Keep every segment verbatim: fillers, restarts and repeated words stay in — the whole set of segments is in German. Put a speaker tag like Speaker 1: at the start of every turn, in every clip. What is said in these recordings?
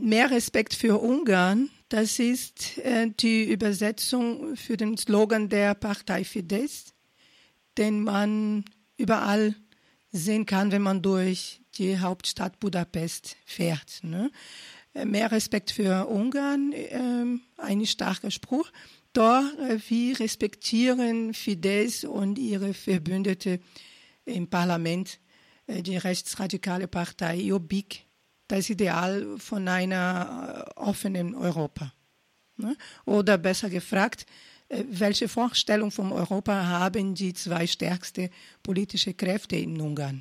Speaker 1: mehr Respekt für Ungarn, das ist äh, die Übersetzung für den Slogan der Partei Fidesz, den man überall sehen kann, wenn man durch die Hauptstadt Budapest fährt. Ne? Mehr Respekt für Ungarn, äh, ein starker Spruch. Doch äh, wir respektieren Fidesz und ihre Verbündete im Parlament, äh, die rechtsradikale Partei Jobbik, das Ideal von einer äh, offenen Europa. Ne? Oder besser gefragt, äh, welche Vorstellung von Europa haben die zwei stärksten politischen Kräfte in Ungarn?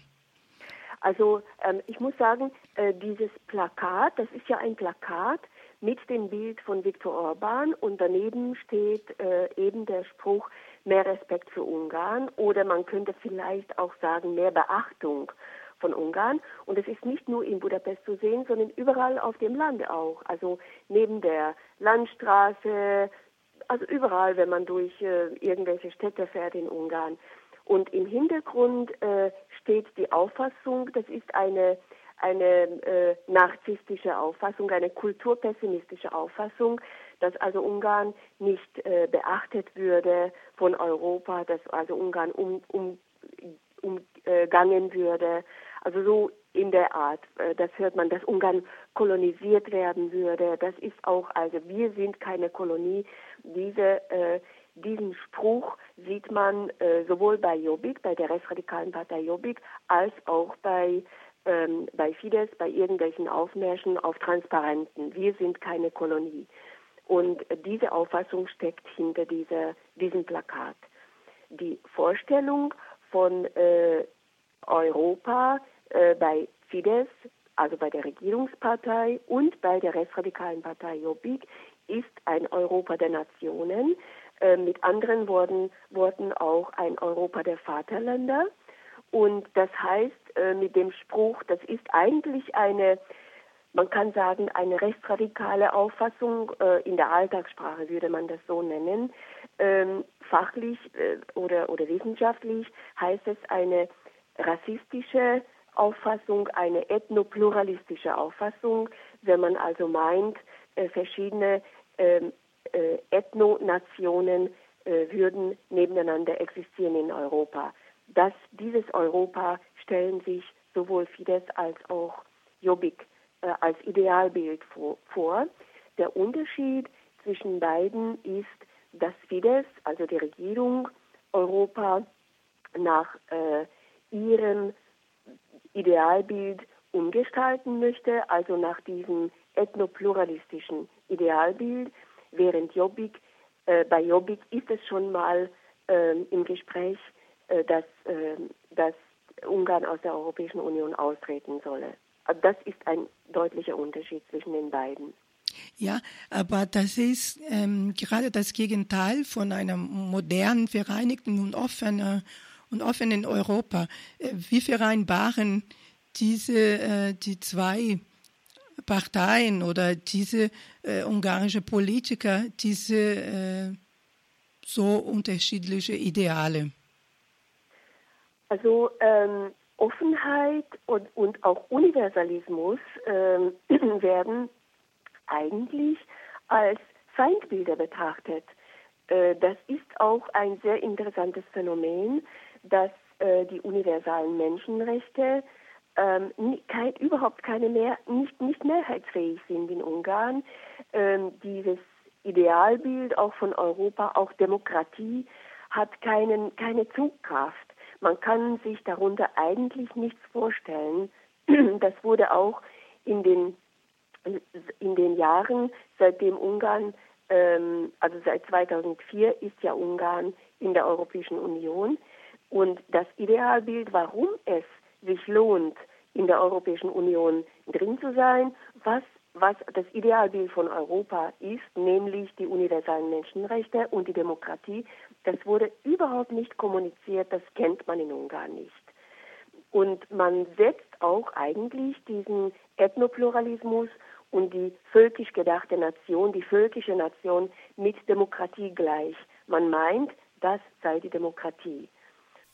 Speaker 2: Also ähm, ich muss sagen, äh, dieses Plakat, das ist ja ein Plakat mit dem Bild von Viktor Orban und daneben steht äh, eben der Spruch, mehr Respekt für Ungarn oder man könnte vielleicht auch sagen, mehr Beachtung von Ungarn. Und es ist nicht nur in Budapest zu sehen, sondern überall auf dem Land auch. Also neben der Landstraße, also überall, wenn man durch äh, irgendwelche Städte fährt in Ungarn. Und im Hintergrund äh, steht die Auffassung, das ist eine, eine äh, narzisstische Auffassung, eine kulturpessimistische Auffassung, dass also Ungarn nicht äh, beachtet würde von Europa, dass also Ungarn um, um, umgangen würde. Also so in der Art, äh, das hört man, dass Ungarn kolonisiert werden würde. Das ist auch, also wir sind keine Kolonie. Diese äh, Diesen Spruch sieht man äh, sowohl bei Jobbik, bei der rechtsradikalen Partei Jobbik, als auch bei, ähm, bei Fidesz, bei irgendwelchen Aufmärschen auf Transparenten. Wir sind keine Kolonie. Und äh, diese Auffassung steckt hinter dieser, diesem Plakat. Die Vorstellung von äh, Europa äh, bei Fidesz, also bei der Regierungspartei und bei der rechtsradikalen Partei Jobbik, ist ein Europa der Nationen, mit anderen Worten, Worten auch ein Europa der Vaterländer. Und das heißt, mit dem Spruch, das ist eigentlich eine, man kann sagen, eine rechtsradikale Auffassung, in der Alltagssprache würde man das so nennen. Fachlich oder, oder wissenschaftlich heißt es eine rassistische Auffassung, eine ethnopluralistische Auffassung, wenn man also meint, verschiedene Äh, Ethnonationen äh, würden nebeneinander existieren in Europa. Das, dieses Europa stellen sich sowohl Fidesz als auch Jobbik äh, als Idealbild vor, vor. Der Unterschied zwischen beiden ist, dass Fidesz, also die Regierung, Europa nach äh, ihrem Idealbild umgestalten möchte, also nach diesem ethnopluralistischen Idealbild, während Jobbik, äh, bei Jobbik ist es schon mal äh, im Gespräch, äh, dass, äh, dass Ungarn aus der Europäischen Union austreten solle. Also das ist ein deutlicher Unterschied zwischen den beiden.
Speaker 1: Ja, aber das ist ähm, gerade das Gegenteil von einem modernen, vereinigten und offenen, und offenen Europa. Äh, wie vereinbaren diese äh, die zwei Parteien oder diese äh, ungarische Politiker diese äh, so unterschiedliche Ideale?
Speaker 2: Also ähm, Offenheit und, und auch Universalismus ähm, werden eigentlich als Feindbilder betrachtet. Äh, das ist auch ein sehr interessantes Phänomen, dass äh, die universalen Menschenrechte Ähm, kein, überhaupt keine mehr, nicht, nicht mehrheitsfähig sind in Ungarn. Ähm, dieses Idealbild auch von Europa, auch Demokratie, hat keinen, keine Zugkraft. Man kann sich darunter eigentlich nichts vorstellen. Das wurde auch in den, in den Jahren, seitdem Ungarn, ähm, also seit zweitausendvier ist ja Ungarn in der Europäischen Union. Und das Idealbild, warum es sich lohnt, in der Europäischen Union drin zu sein, was, was das Idealbild von Europa ist, nämlich die universalen Menschenrechte und die Demokratie, das wurde überhaupt nicht kommuniziert, das kennt man in Ungarn nicht. Und man setzt auch eigentlich diesen Ethnopluralismus und die völkisch gedachte Nation, die völkische Nation mit Demokratie gleich. Man meint, das sei die Demokratie.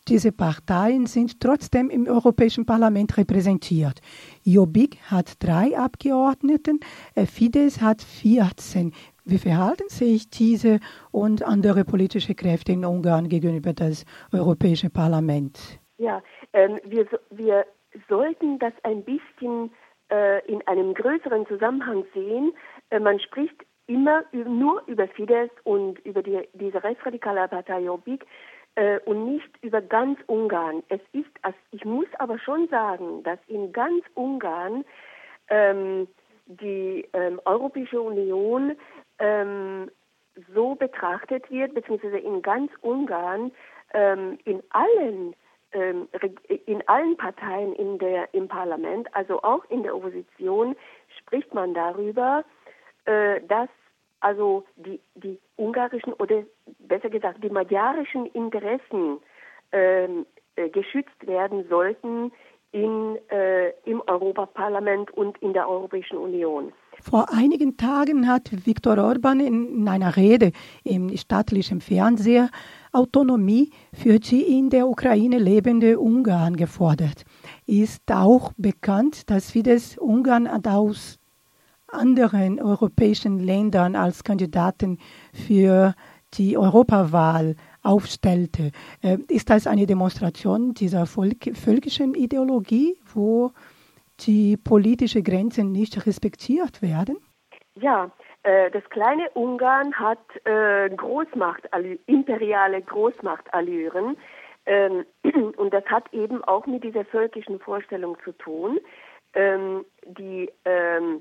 Speaker 1: diese Parteien sind trotzdem im Europäischen Parlament repräsentiert. Jobbik hat drei Abgeordneten, Fidesz hat vierzehn. Wie verhalten sich diese und andere politische Kräfte in Ungarn gegenüber das Europäische Parlament?
Speaker 2: Ja, ähm, wir, wir sollten das ein bisschen äh, in einem größeren Zusammenhang sehen. Äh, man spricht immer nur über Fidesz und über die, diese rechtsradikale Partei Jobbik äh, und nicht über ganz Ungarn. Es ist, also ich muss aber schon sagen, dass in ganz Ungarn ähm, die ähm, Europäische Union ähm, so betrachtet wird, beziehungsweise in ganz Ungarn ähm, in allen ähm, in allen Parteien in der, im Parlament, also auch in der Opposition, spricht man darüber, dass also die, die ungarischen oder besser gesagt die magyarischen Interessen ähm, äh, geschützt werden sollten in, äh, im Europaparlament und in der Europäischen Union.
Speaker 1: Vor einigen Tagen hat Viktor Orbán in, in einer Rede im staatlichen Fernseher Autonomie für die in der Ukraine lebende Ungarn gefordert. Ist auch bekannt, dass Fidesz Ungarn aus anderen europäischen Ländern als Kandidaten für die Europawahl aufstellte. Ist das eine Demonstration dieser Volk- völkischen Ideologie, wo die politischen Grenzen nicht respektiert werden?
Speaker 2: Ja, äh, das kleine Ungarn hat äh, Großmacht, imperiale Großmachtallüren. Ähm, und das hat eben auch mit dieser völkischen Vorstellung zu tun. Ähm, die ähm,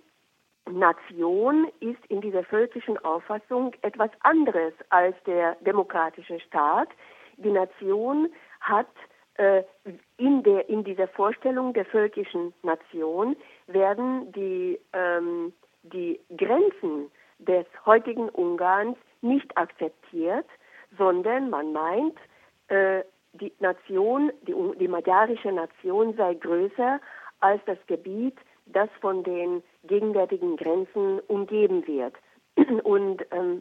Speaker 2: Nation ist in dieser völkischen Auffassung etwas anderes als der demokratische Staat. Die Nation hat äh, in, der, in dieser Vorstellung der völkischen Nation werden die, ähm, die Grenzen des heutigen Ungarns nicht akzeptiert, sondern man meint, äh, die Nation, die, die magyarische Nation sei größer als das Gebiet, das von den gegenwärtigen Grenzen umgeben wird. Und ähm,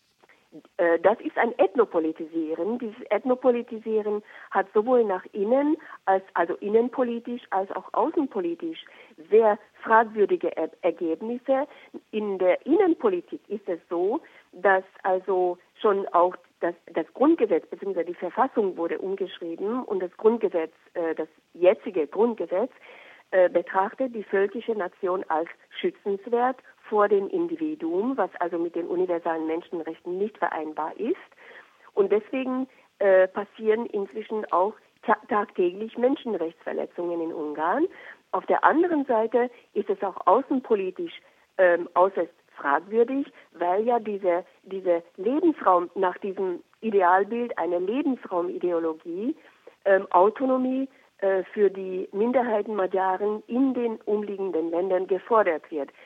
Speaker 2: äh, das ist ein Ethnopolitisieren. Dieses Ethnopolitisieren hat sowohl nach innen, als also innenpolitisch, als auch außenpolitisch sehr fragwürdige er- Ergebnisse. In der Innenpolitik ist es so, dass also schon auch das, das Grundgesetz bzw. die Verfassung wurde umgeschrieben und das Grundgesetz, äh, das jetzige Grundgesetz, betrachtet die völkische Nation als schützenswert vor dem Individuum, was also mit den universalen Menschenrechten nicht vereinbar ist. Und deswegen äh, passieren inzwischen auch ta- tagtäglich Menschenrechtsverletzungen in Ungarn. Auf der anderen Seite ist es auch außenpolitisch ähm, äußerst fragwürdig, weil ja diese, diese Lebensraum, nach diesem Idealbild eine Lebensraumideologie, ähm, Autonomie, für die Minderheiten Magyaren in den umliegenden Ländern gefordert wird.